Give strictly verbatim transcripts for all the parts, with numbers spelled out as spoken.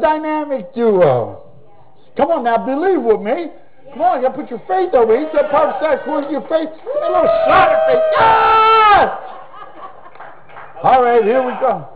dynamic duo. Come on now, believe with me. Come on, you got to put your faith over here. He said prophesy according to your faith. A little shot of faith. Ah! All right, here we go.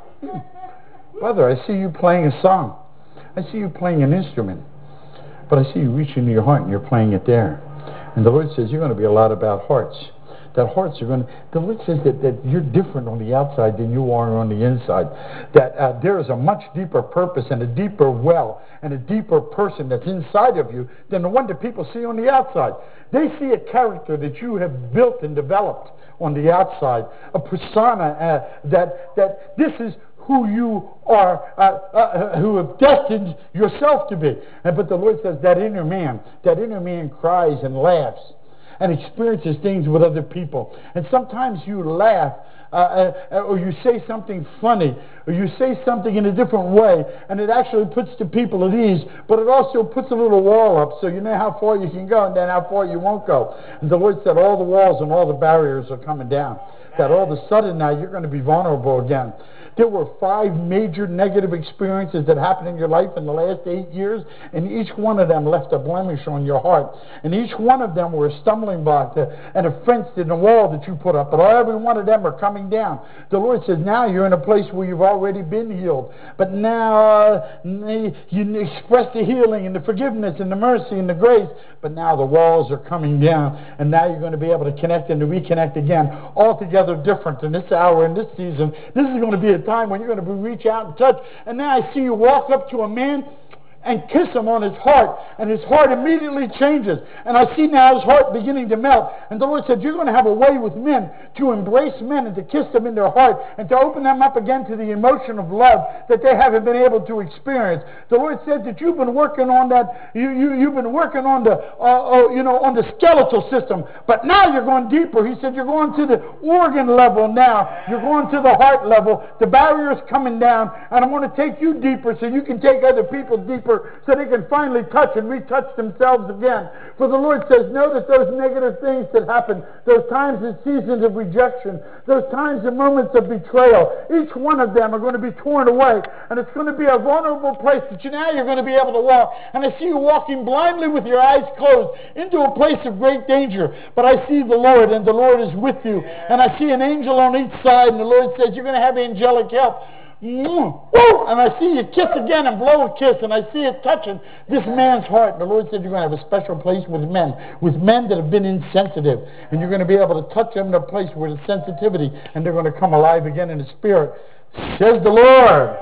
Brother, I see you playing a song. I see you playing an instrument. But I see you reaching to your heart and you're playing it there. And the Lord says you're going to be a lot about hearts. That hearts are going to, the Lord says that, that you're different on the outside than you are on the inside. That uh, there is a much deeper purpose and a deeper well and a deeper person that's inside of you than the one that people see on the outside. They see a character that you have built and developed on the outside. A persona uh, that, that this is who you are, uh, uh, who have destined yourself to be. And, but the Lord says that inner man, that inner man cries and laughs and experiences things with other people. And sometimes you laugh uh, uh, or you say something funny or you say something in a different way, and it actually puts the people at ease, but it also puts a little wall up so you know how far you can go and then how far you won't go. And the Lord said all the walls and all the barriers are coming down. That all of a sudden now you're going to be vulnerable again. There were five major negative experiences that happened in your life in the last eight years, and each one of them left a blemish on your heart. And each one of them were a stumbling block to, and a fence in the wall that you put up. But every one of them are coming down. The Lord says now you're in a place where you've already been healed. But now uh, you express the healing and the forgiveness and the mercy and the grace. But now the walls are coming down, and now you're going to be able to connect and to reconnect again, altogether different in this hour, in this season. This is going to be a time when you're going to reach out and touch. And then I see you walk up to a man and kiss him on his heart, and his heart immediately changes. And I see now his heart beginning to melt. And the Lord said, you're going to have a way with men to embrace men and to kiss them in their heart and to open them up again to the emotion of love that they haven't been able to experience. The Lord said that you've been working on that, you, you, you've been working on the, uh, uh, you know, on the skeletal system, but now you're going deeper. He said you're going to the organ level now. You're going to the heart level. The barrier's coming down, and I want to take you deeper so you can take other people deeper, so they can finally touch and retouch themselves again. For the Lord says, know that those negative things that happen, those times and seasons of rejection, those times and moments of betrayal, each one of them are going to be torn away, and it's going to be a vulnerable place that you now you're going to be able to walk. And I see you walking blindly with your eyes closed into a place of great danger. But I see the Lord, and the Lord is with you. And I see an angel on each side, and the Lord says you're going to have angelic help. And I see you kiss again and blow a kiss, and I see it touching this man's heart. And the Lord said you're going to have a special place with men, with men that have been insensitive, and you're going to be able to touch them in a place where there's sensitivity, and they're going to come alive again in the spirit, says the Lord.